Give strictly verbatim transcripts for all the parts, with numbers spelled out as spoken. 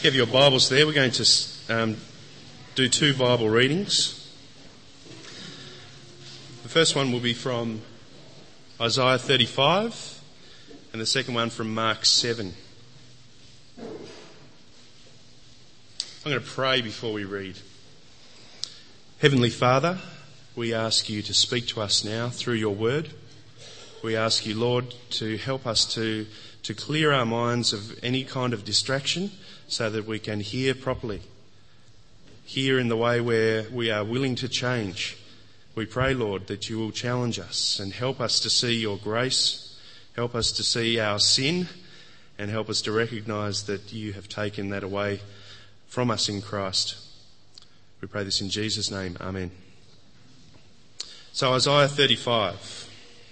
You have your Bibles there. We're going to um, do two Bible readings. The first one will be from Isaiah thirty-five and the second one from Mark seven. I'm going to pray before we read. Heavenly Father, we ask you to speak to us now through your word. We ask you, Lord, to help us to, to clear our minds of any kind of distraction so that we can hear properly. Hear in the way where we are willing to change. We pray, Lord, that you will challenge us and help us to see your grace, help us to see our sin, and help us to recognise that you have taken that away from us in Christ. We pray this in Jesus' name. Amen. So Isaiah thirty-five.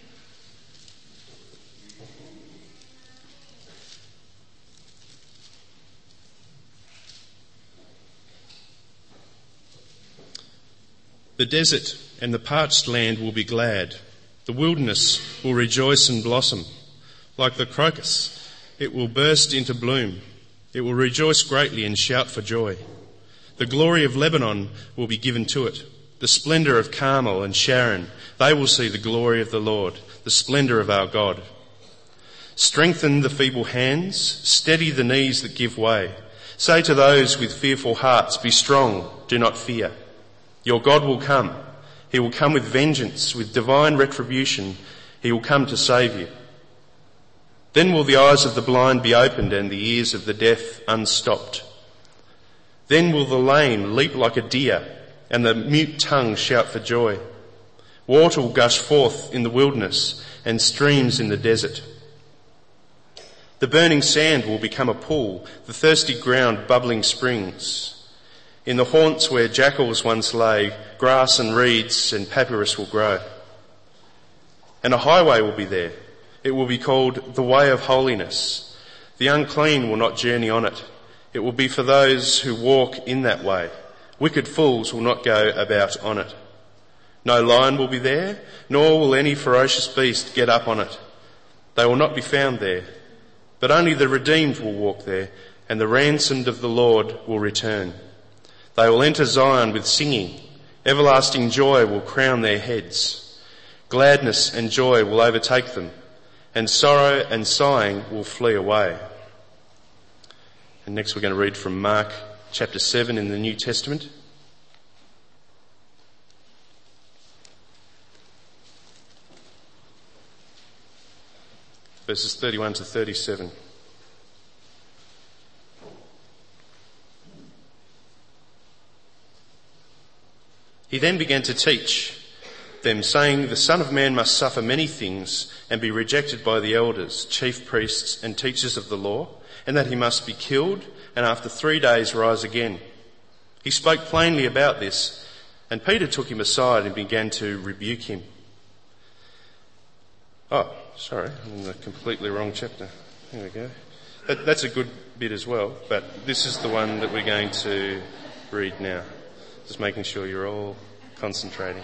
The desert and the parched land will be glad. The wilderness will rejoice and blossom. Like the crocus, it will burst into bloom. It will rejoice greatly and shout for joy. The glory of Lebanon will be given to it. The splendour of Carmel and Sharon, they will see the glory of the Lord, the splendour of our God. Strengthen the feeble hands, steady the knees that give way. Say to those with fearful hearts, be strong, do not fear. Your God will come. He will come with vengeance, with divine retribution. He will come to save you. Then will the eyes of the blind be opened and the ears of the deaf unstopped. Then will the lame leap like a deer and the mute tongue shout for joy. Water will gush forth in the wilderness and streams in the desert. The burning sand will become a pool, the thirsty ground bubbling springs. In the haunts where jackals once lay, grass and reeds and papyrus will grow. And a highway will be there. It will be called the Way of Holiness. The unclean will not journey on it. It will be for those who walk in that way. Wicked fools will not go about on it. No lion will be there, nor will any ferocious beast get up on it. They will not be found there, but only the redeemed will walk there, and the ransomed of the Lord will return. They will enter Zion with singing. Everlasting joy will crown their heads. Gladness and joy will overtake them, and sorrow and sighing will flee away. And next we're going to read from Mark chapter seven in the New Testament. Verses thirty-one to thirty-seven. He then began to teach them, saying, the Son of Man must suffer many things and be rejected by the elders, chief priests and teachers of the law, and that he must be killed and after three days rise again. He spoke plainly about this, and Peter took him aside and began to rebuke him. Oh, sorry, I'm in the completely wrong chapter. There we go. That, that's a good bit as well, but this is the one that we're going to read now. Just making sure you're all concentrating.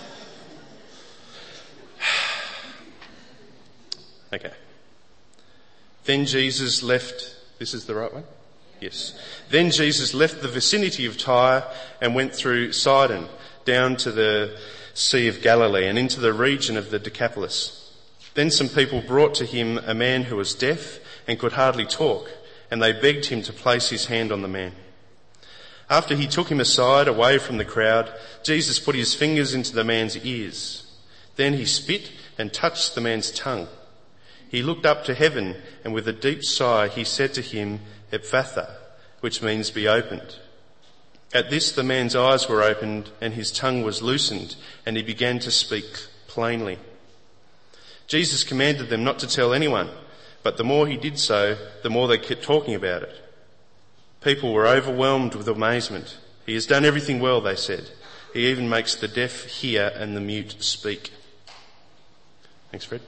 Okay. Then Jesus left, this is the right one? Yes. Then Jesus left the vicinity of Tyre and went through Sidon down to the Sea of Galilee and into the region of the Decapolis. Then some people brought to him a man who was deaf and could hardly talk, and they begged him to place his hand on the man. After he took him aside, away from the crowd, Jesus put his fingers into the man's ears. Then he spit and touched the man's tongue. He looked up to heaven, and with a deep sigh he said to him, Ephphatha, which means be opened. At this the man's eyes were opened, and his tongue was loosened, and he began to speak plainly. Jesus commanded them not to tell anyone, but the more he did so, the more they kept talking about it. People were overwhelmed with amazement. He has done everything well, they said. He even makes the deaf hear and the mute speak. Thanks, Fred.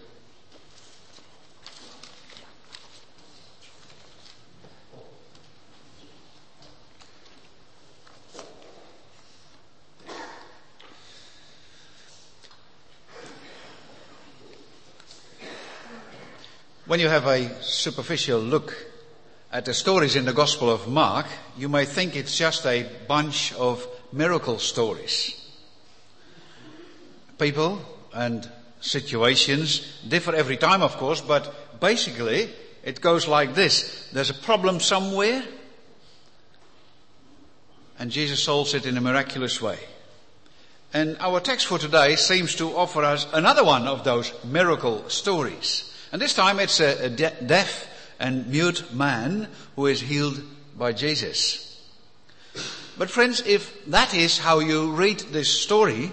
When you have a superficial look at the stories in the Gospel of Mark, you may think it's just a bunch of miracle stories. People and situations differ every time, of course, but basically it goes like this. There's a problem somewhere, and Jesus solves it in a miraculous way. And our text for today seems to offer us another one of those miracle stories. And this time it's a, a de- deaf and mute man who is healed by Jesus. But friends, if that is how you read this story,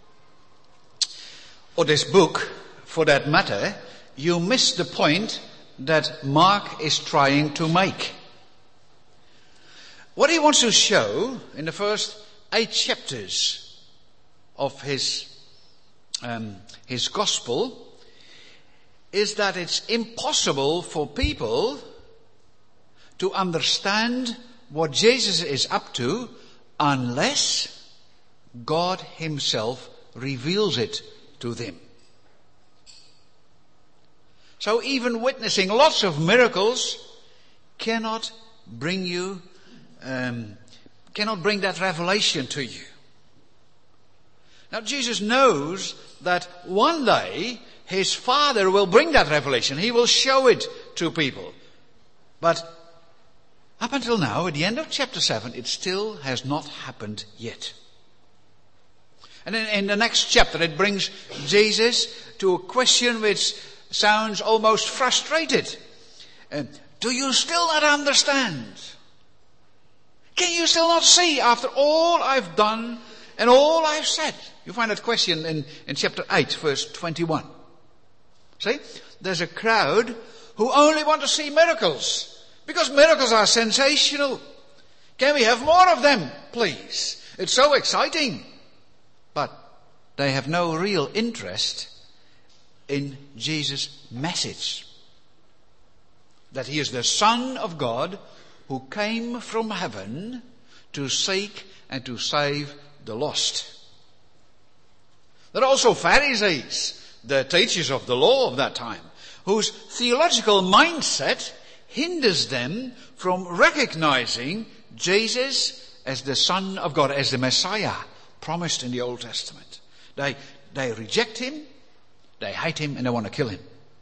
or this book for that matter, you miss the point that Mark is trying to make. What he wants to show in the first eight chapters of his um, his gospel is that it's impossible for people to understand what Jesus is up to unless God himself reveals it to them. So even witnessing lots of miracles cannot bring you, um, cannot bring that revelation to you. Now Jesus knows that one day his Father will bring that revelation. He will show it to people. But up until now, at the end of chapter seven, it still has not happened yet. And in, in the next chapter, it brings Jesus to a question which sounds almost frustrated. Uh, do you still not understand? Can you still not see after all I've done and all I've said? You find that question in, in chapter eight, verse twenty-one. See, there's a crowd who only want to see miracles, because miracles are sensational. Can we have more of them, please? It's so exciting. But they have no real interest in Jesus' message. That he is the Son of God who came from heaven to seek and to save the lost. There are also Pharisees, the teachers of the law of that time, whose theological mindset hinders them from recognizing Jesus as the Son of God, as the Messiah promised in the Old Testament. They, they reject him, they hate him, and they want to kill him.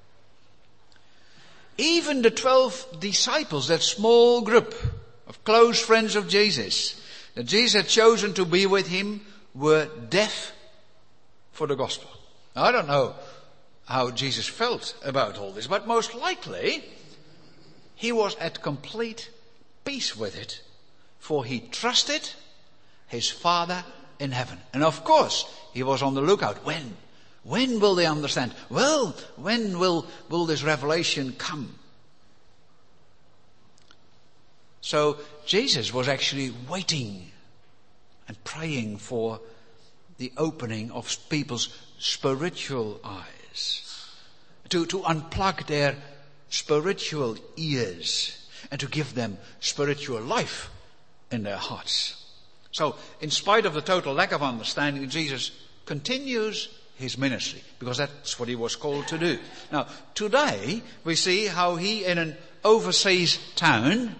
Even the twelve disciples, that small group of close friends of Jesus, that Jesus had chosen to be with him, were deaf for the gospel. Now, I don't know how Jesus felt about all this, but most likely he was at complete peace with it, for he trusted his Father in heaven. And of course, he was on the lookout. When? When will they understand? Well, when will, will this revelation come? So Jesus was actually waiting and praying for the opening of people's spiritual eyes, to, to unplug their spiritual ears and to give them spiritual life in their hearts. So, in spite of the total lack of understanding, Jesus continues his ministry, because that's what he was called to do. Now, today, we see how he, in an overseas town,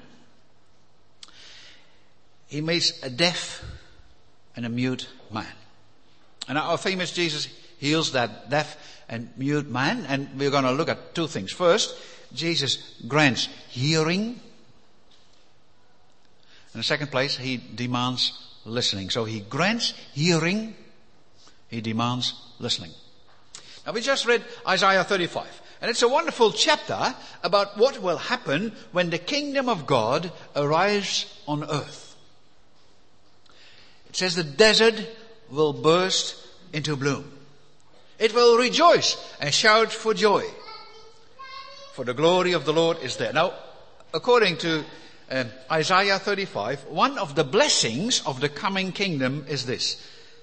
he meets a deaf and a mute man. And our theme is Jesus heals that deaf and mute man, and we're going to look at two things. First, Jesus grants hearing. In the second place, he demands listening. So he grants hearing, he demands listening. Now we just read Isaiah thirty-five, and it's a wonderful chapter about what will happen when the kingdom of God arrives on earth. It says the desert will burst into bloom. It will rejoice and shout for joy, for the glory of the Lord is there. Now, according to uh, Isaiah thirty-five, one of the blessings of the coming kingdom is this: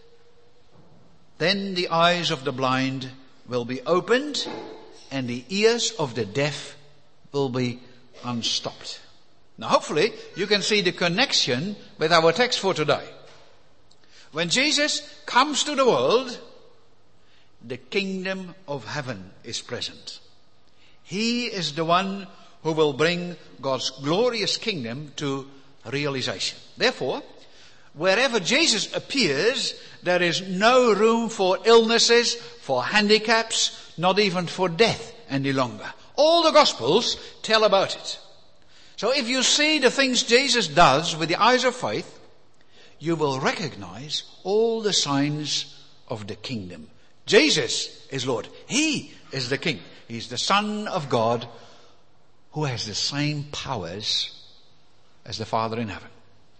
then the eyes of the blind will be opened, and the ears of the deaf will be unstopped. Now, hopefully, you can see the connection with our text for today. When Jesus comes to the world, the kingdom of heaven is present. He is the one who will bring God's glorious kingdom to realization. Therefore, wherever Jesus appears, there is no room for illnesses, for handicaps, not even for death any longer. All the Gospels tell about it. So if you see the things Jesus does with the eyes of faith, you will recognize all the signs of the kingdom. Jesus is Lord. He is the King. He's the Son of God who has the same powers as the Father in heaven.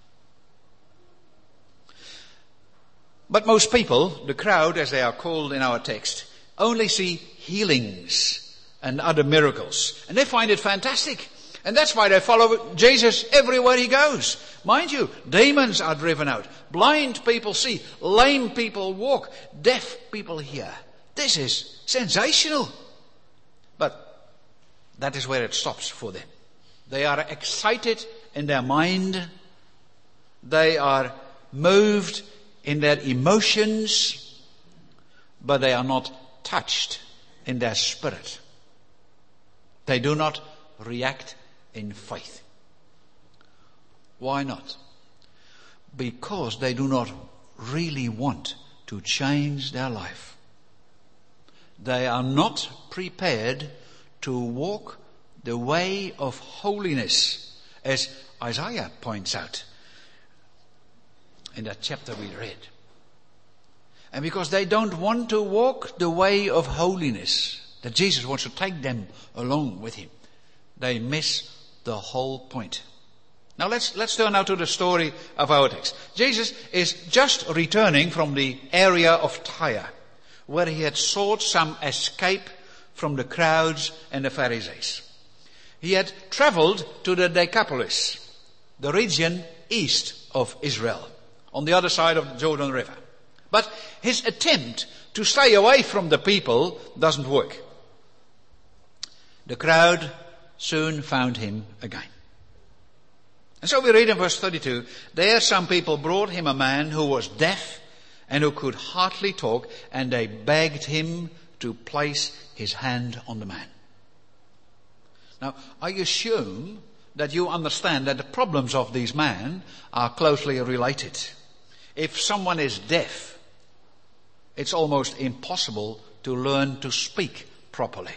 But most people, the crowd as they are called in our text, only see healings and other miracles. And they find it fantastic. And that's why they follow Jesus everywhere he goes. Mind you, demons are driven out. Blind people see. Lame people walk. Deaf people hear. This is sensational. But that is where it stops for them. They are excited in their mind. They are moved in their emotions. But they are not touched in their spirit. They do not react in faith. Why not? Because they do not really want to change their life. They are not prepared to walk the way of holiness, as Isaiah points out in that chapter we read. And because they don't want to walk the way of holiness, that Jesus wants to take them along with him, they miss the whole point. Now let's, let's turn now to the story of our text. Jesus is just returning from the area of Tyre, where he had sought some escape from the crowds and the Pharisees. He had traveled to the Decapolis, the region east of Israel, on the other side of the Jordan River. But his attempt to stay away from the people doesn't work. The crowd soon found him again. And so we read in verse thirty-two, there some people brought him a man who was deaf and who could hardly talk, and they begged him to place his hand on the man. Now, I assume that you understand that the problems of these men are closely related. If someone is deaf, it's almost impossible to learn to speak properly.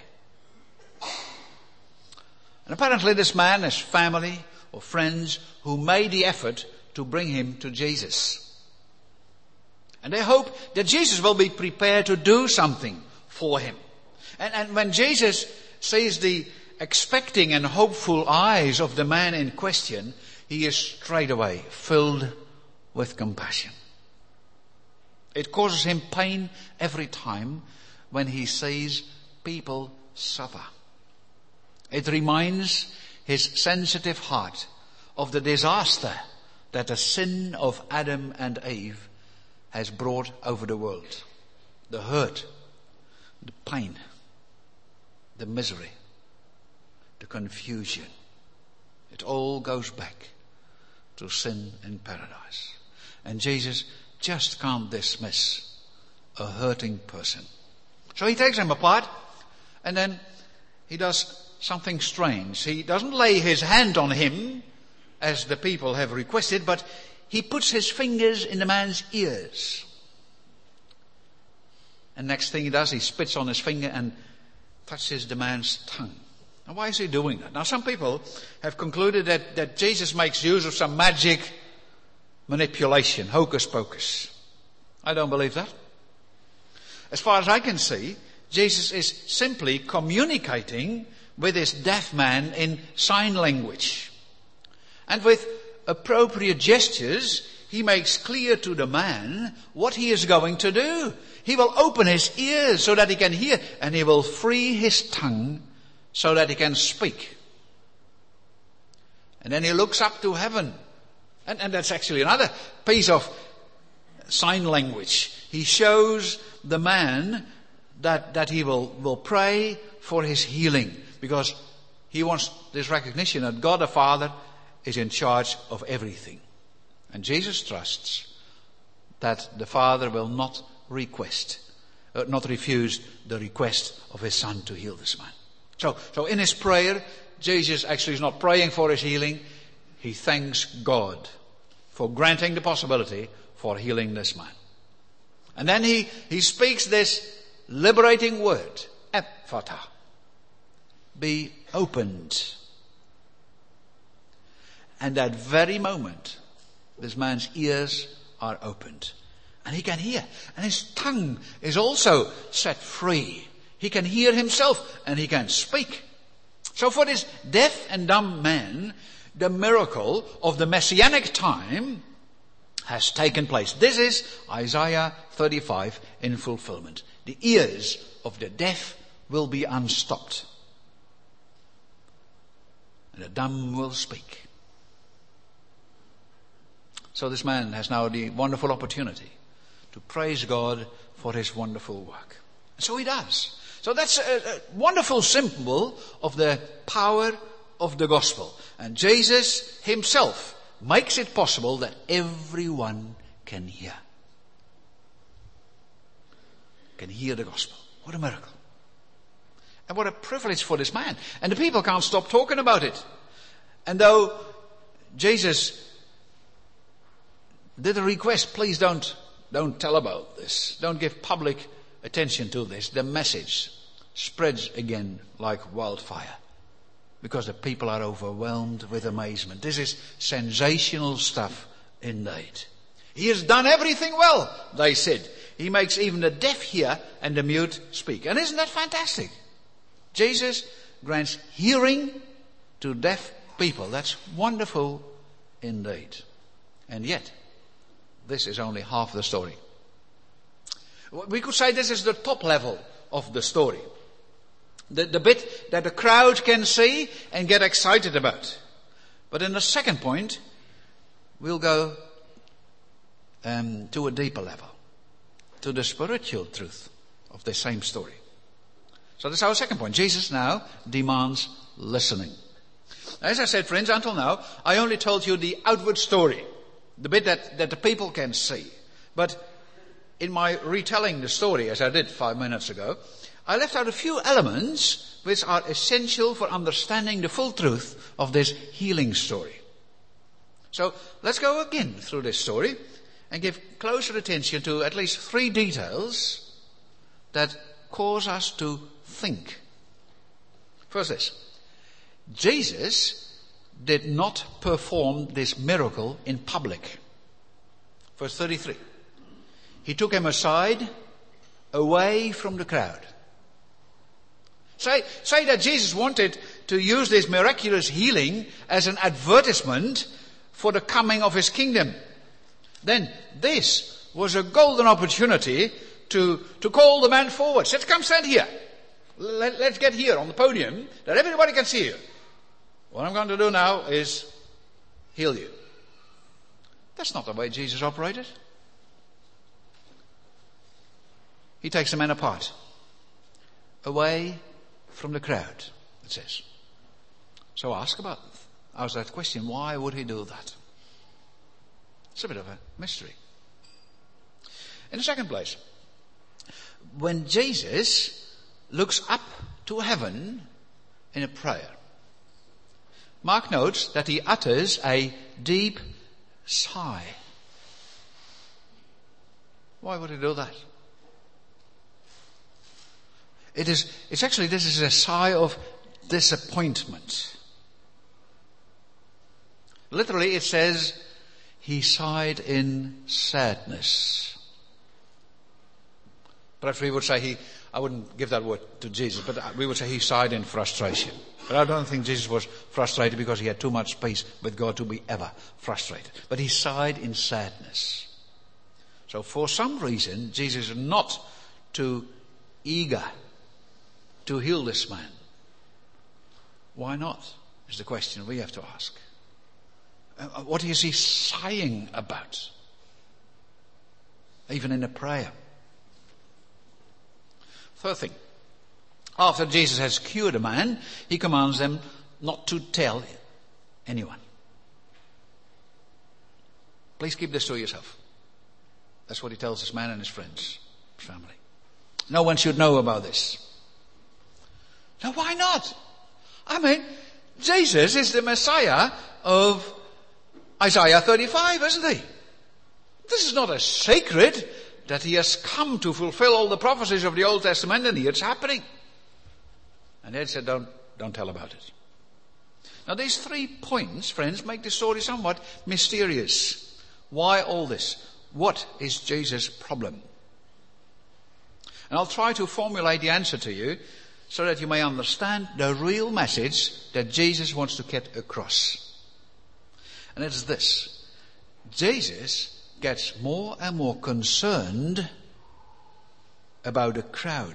And apparently this man has family or friends who made the effort to bring him to Jesus. And they hope that Jesus will be prepared to do something for him. And, and when Jesus sees the expecting and hopeful eyes of the man in question, he is straight away filled with compassion. It causes him pain every time when he sees people suffer. It reminds his sensitive heart of the disaster that the sin of Adam and Eve has brought over the world. The hurt, the pain, the misery, the confusion. It all goes back to sin in paradise. And Jesus just can't dismiss a hurting person. So he takes him apart and then he does something strange. He doesn't lay his hand on him as the people have requested, but he puts his fingers in the man's ears. And next thing he does, he spits on his finger and touches the man's tongue. Now why is he doing that? Now some people have concluded that, that Jesus makes use of some magic manipulation, hocus pocus. I don't believe that. As far as I can see, Jesus is simply communicating with this deaf man in sign language. And with appropriate gestures, he makes clear to the man what he is going to do. He will open his ears so that he can hear, and he will free his tongue so that he can speak. And then he looks up to heaven. And, and that's actually another piece of sign language. He shows the man that, that he will, will pray for his healing, because he wants this recognition that God the Father is in charge of everything. And Jesus trusts that the Father will not request, uh, not refuse the request of his Son to heal this man. So, so in his prayer, Jesus actually is not praying for his healing. He thanks God for granting the possibility for healing this man. And then he, he speaks this liberating word, ephphatha, be opened. And that very moment, this man's ears are opened. And he can hear. And his tongue is also set free. He can hear himself and he can speak. So for this deaf and dumb man, the miracle of the messianic time has taken place. This is Isaiah thirty-five in fulfillment. The ears of the deaf will be unstopped. And the dumb will speak. So this man has now the wonderful opportunity to praise God for his wonderful work. And so he does. So that's a, a wonderful symbol of the power of the gospel. And Jesus himself makes it possible that everyone can hear. Can hear the gospel. What a miracle. And what a privilege for this man. And the people can't stop talking about it. And though Jesus did a request, please don't, don't tell about this. Don't give public attention to this. The message spreads again like wildfire. Because the people are overwhelmed with amazement. This is sensational stuff indeed. He has done everything well, they said. He makes even the deaf hear and the mute speak. And isn't that fantastic? Jesus grants hearing to deaf people. That's wonderful indeed. And yet, this is only half the story. We could say this is the top level of the story. The, the bit that the crowd can see and get excited about. But in the second point, we'll go um, to a deeper level. To the spiritual truth of the same story. So that's our second point. Jesus now demands listening. As I said, friends, until now, I only told you the outward story. The bit that, that the people can see. But in my retelling the story, as I did five minutes ago, I left out a few elements which are essential for understanding the full truth of this healing story. So let's go again through this story and give closer attention to at least three details that cause us to think. First this. Jesus did not perform this miracle in public. Verse thirty-three. He took him aside, away from the crowd. Say, say that Jesus wanted to use this miraculous healing as an advertisement for the coming of his kingdom. Then this was a golden opportunity to, to call the man forward. Said, come stand here. Let, let's get here on the podium that everybody can see you. What I'm going to do now is heal you. That's not the way Jesus operated. He takes the man apart. Away from the crowd, it says. So ask about, ask that question, why would he do that? It's a bit of a mystery. In the second place, when Jesus looks up to heaven in a prayer, Mark notes that he utters a deep sigh. Why would he do that? It is, it's actually, this is a sigh of disappointment. Literally it says, he sighed in sadness. Perhaps we would say he, I wouldn't give that word to Jesus, but we would say he sighed in frustration. But I don't think Jesus was frustrated because he had too much space with God to be ever frustrated. But he sighed in sadness. So for some reason, Jesus is not too eager to heal this man. Why not? Is the question we have to ask. Uh, what is he sighing about? Even in a prayer. Third thing. After Jesus has cured a man, he commands them not to tell anyone. Please keep this to yourself. That's what he tells this man and his friends, his family. No one should know about this. Now why not? I mean, Jesus is the Messiah of Isaiah thirty-five, isn't he? This is not a secret that he has come to fulfill all the prophecies of the Old Testament, and it's happening. And they said, don't, don't tell about it. Now these three points, friends, make the story somewhat mysterious. Why all this? What is Jesus' problem? And I'll try to formulate the answer to you so that you may understand the real message that Jesus wants to get across. And it's this. Jesus gets more and more concerned about the crowd.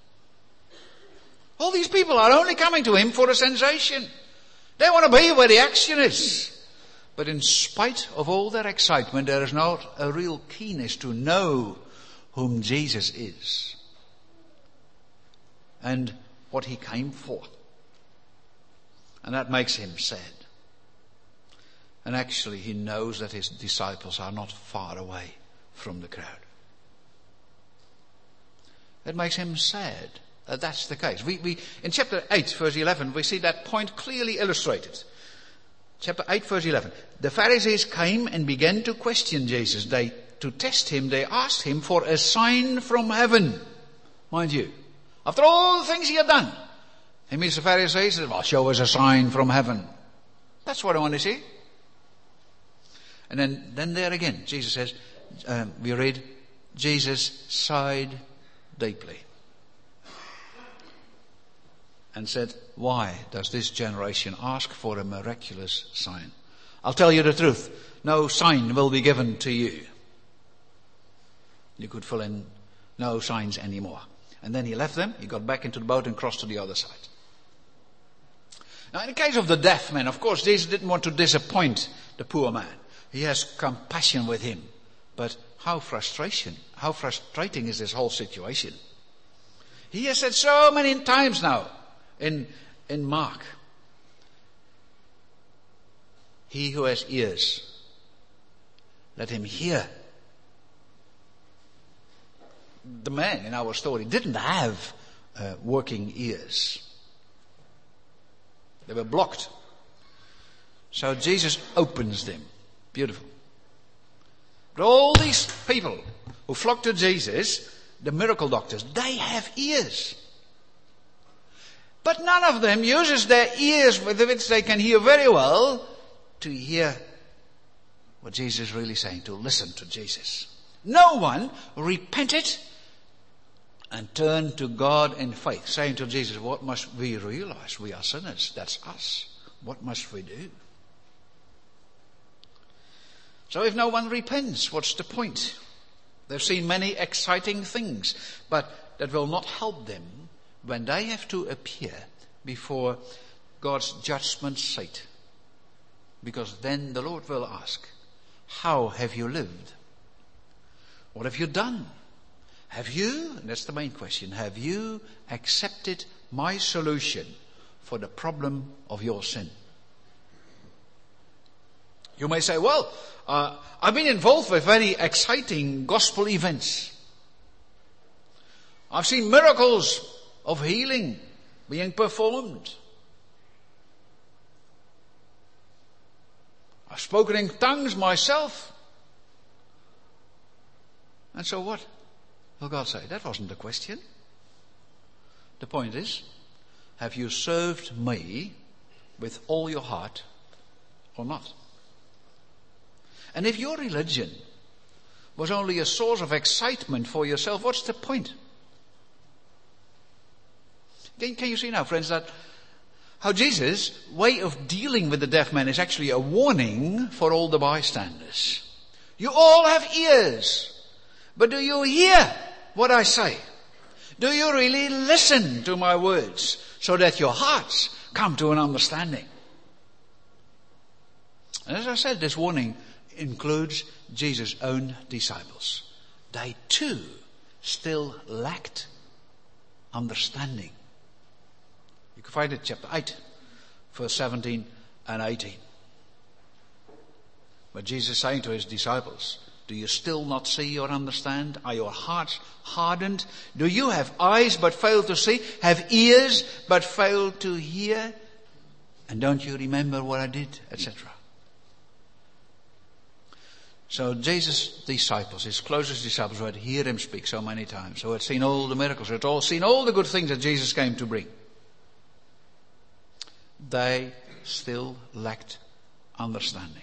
All these people are only coming to him for a sensation. They want to be where the action is. But in spite of all their excitement, there is not a real keenness to know whom Jesus is and what he came for. And that makes him sad. And actually he knows that his disciples are not far away from the crowd. It makes him sad that that's the case. We, we, in chapter eight, verse eleven, we see that point clearly illustrated. Chapter eight, verse eleven. The Pharisees came and began to question Jesus. They, to test him, they asked him for a sign from heaven. Mind you, after all the things he had done, he meets the Pharisees and says, well, show us a sign from heaven. That's what I want to see. And then, then there again, Jesus says, um, we read, Jesus sighed deeply and said, why does this generation ask for a miraculous sign? I'll tell you the truth. No sign will be given to you. You could fill in no signs anymore. And then he left them. He got back into the boat and crossed to the other side. Now in the case of the deaf man, of course, Jesus didn't want to disappoint the poor man. He has compassion with him. But how frustration, how frustrating is this whole situation? He has said so many times now in, in Mark, he who has ears, let him hear. The man in our story didn't have uh, working ears. They were blocked. So Jesus opens them. Beautiful. But all these people who flock to Jesus, the miracle doctors, they have ears. But none of them uses their ears with which they can hear very well to hear what Jesus is really saying, to listen to Jesus. No one repented and turned to God in faith, saying to Jesus, what must we realize? We are sinners. That's us. What must we do? So if no one repents, what's the point? They've seen many exciting things, but that will not help them when they have to appear before God's judgment seat. Because then the Lord will ask, how have you lived? What have you done? Have you, and that's the main question, have you accepted my solution for the problem of your sin? You may say, well, uh, I've been involved with very exciting gospel events. I've seen miracles of healing being performed. I've spoken in tongues myself. And so what? Will God say, that wasn't the question. The point is, have you served me with all your heart or not? And if your religion was only a source of excitement for yourself, what's the point? Can, can you see now, friends, that how Jesus' way of dealing with the deaf man is actually a warning for all the bystanders. You all have ears, but do you hear what I say? Do you really listen to my words so that your hearts come to an understanding? And as I said, this warning includes Jesus' own disciples. They too still lacked understanding. You can find it chapter eight, verse seventeen and eighteen. Where Jesus is saying to his disciples, do you still not see or understand? Are your hearts hardened? Do you have eyes but fail to see? Have ears but fail to hear? And don't you remember what I did, et cetera. So Jesus' disciples, his closest disciples, who had heard him speak so many times, who had seen all the miracles, who had all seen all the good things that Jesus came to bring, they still lacked understanding.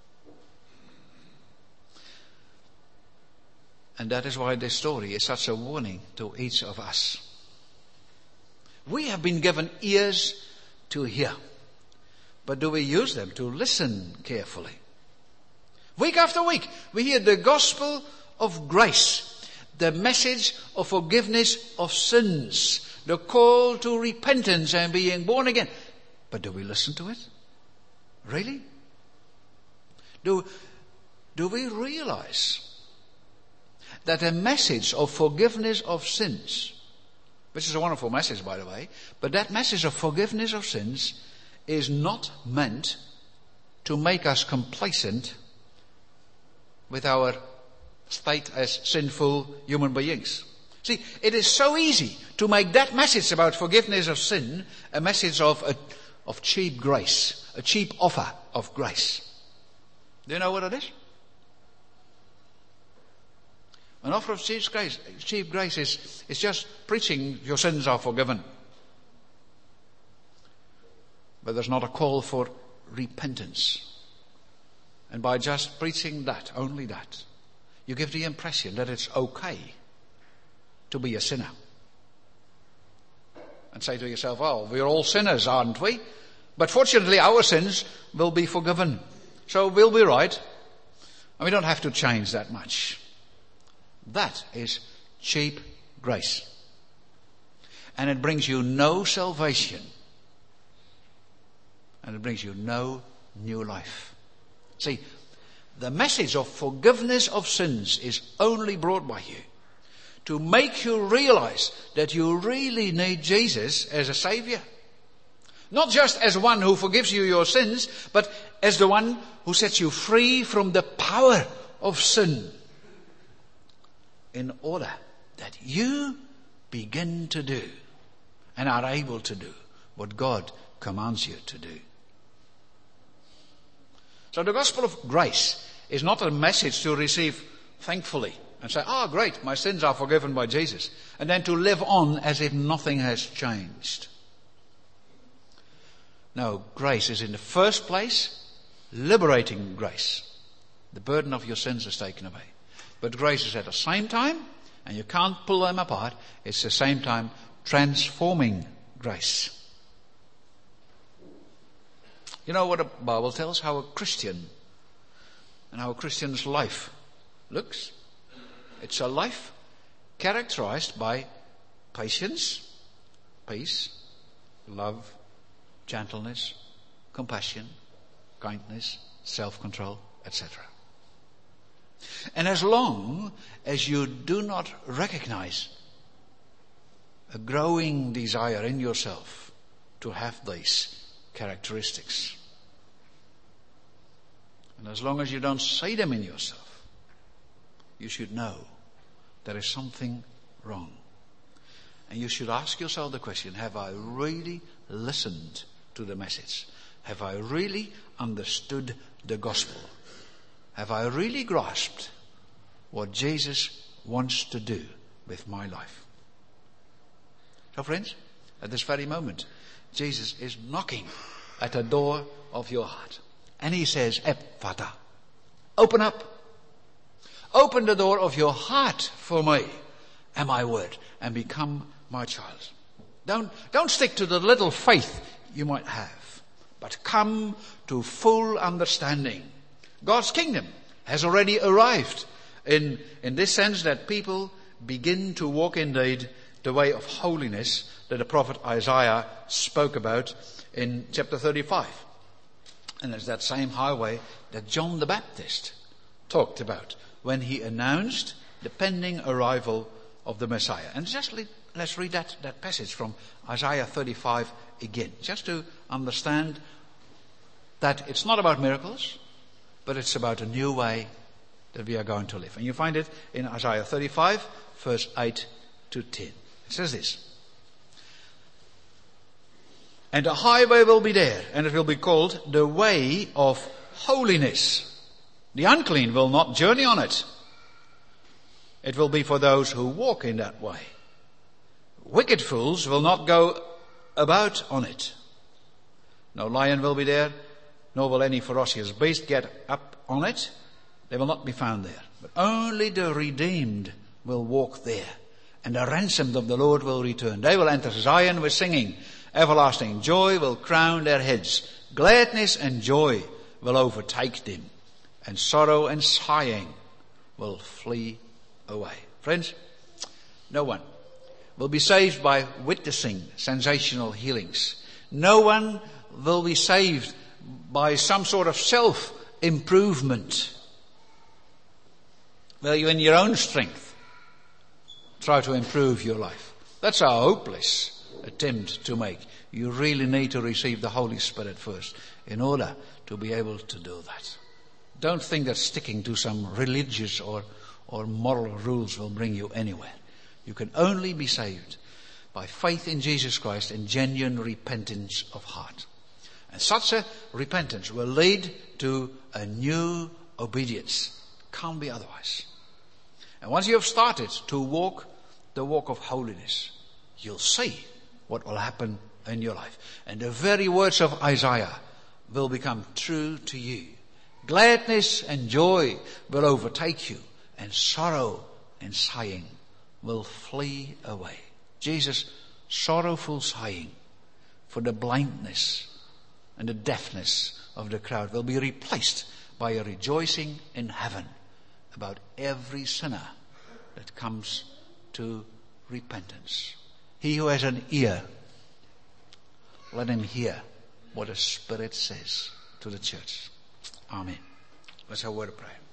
And that is why this story is such a warning to each of us. We have been given ears to hear, but do we use them to listen carefully? Week after week, we hear the gospel of grace, the message of forgiveness of sins, the call to repentance and being born again. But do we listen to it? Really? Do, do we realize that the message of forgiveness of sins, which is a wonderful message, by the way, but that message of forgiveness of sins is not meant to make us complacent with our state as sinful human beings. See, it is so easy to make that message about forgiveness of sin a message of a, of cheap grace, a cheap offer of grace. Do you know what it is? An offer of cheap grace, cheap grace is, is just preaching your sins are forgiven. But there's not a call for repentance. And by just preaching that, only that, you give the impression that it's okay to be a sinner. And say to yourself, well, we're all sinners, aren't we? But fortunately our sins will be forgiven. So we'll be right. And we don't have to change that much. That is cheap grace. And it brings you no salvation. And it brings you no new life. See, the message of forgiveness of sins is only brought by you to make you realize that you really need Jesus as a Savior. Not just as one who forgives you your sins, but as the one who sets you free from the power of sin. In order that you begin to do and are able to do what God commands you to do. So the gospel of grace is not a message to receive thankfully and say, ah, oh, great, my sins are forgiven by Jesus. And then to live on as if nothing has changed. No, grace is in the first place liberating grace. The burden of your sins is taken away. But grace is at the same time, and you can't pull them apart, it's at the same time transforming grace. You know what the Bible tells how a Christian and how a Christian's life looks? It's a life characterized by patience, peace, love, gentleness, compassion, kindness, self-control, et cetera. And as long as you do not recognize a growing desire in yourself to have these characteristics, and as long as you don't say them in yourself, you should know there is something wrong. And you should ask yourself the question, have I really listened to the message? Have I really understood the gospel? Have I really grasped what Jesus wants to do with my life? So friends, at this very moment, Jesus is knocking at the door of your heart. And he says, Ephphatha, open up. Open the door of your heart for me and my word and become my child. Don't, don't stick to the little faith you might have, but come to full understanding. God's kingdom has already arrived in, in this sense that people begin to walk indeed the way of holiness that the prophet Isaiah spoke about in chapter thirty-five. And it's that same highway that John the Baptist talked about when he announced the pending arrival of the Messiah. And just le- let's read that, that passage from Isaiah thirty-five again, just to understand that it's not about miracles, but it's about a new way that we are going to live. And you find it in Isaiah thirty-five, verse eight to ten. It says this. And a highway will be there, and it will be called the way of holiness. The unclean will not journey on it. It will be for those who walk in that way. Wicked fools will not go about on it. No lion will be there, nor will any ferocious beast get up on it. They will not be found there. But only the redeemed will walk there. And the ransomed of the Lord will return. They will enter Zion with singing. Everlasting joy will crown their heads. Gladness and joy will overtake them. And sorrow and sighing will flee away. Friends, no one will be saved by witnessing sensational healings. No one will be saved by some sort of self-improvement, where you in your own strength try to improve your life. That's a hopeless attempt to make. You really need to receive the Holy Spirit first in order to be able to do that. Don't think that sticking to some religious or, or moral rules will bring you anywhere. You can only be saved by faith in Jesus Christ and genuine repentance of heart. And such a repentance will lead to a new obedience. Can't be otherwise. And once you have started to walk the walk of holiness, you'll see what will happen in your life. And the very words of Isaiah will become true to you. Gladness and joy will overtake you, and sorrow and sighing will flee away. Jesus' sorrowful sighing for the blindness and the deafness of the crowd will be replaced by a rejoicing in heaven about every sinner that comes to repentance. He who has an ear, let him hear what the Spirit says to the church. Amen. Let's have a word of prayer.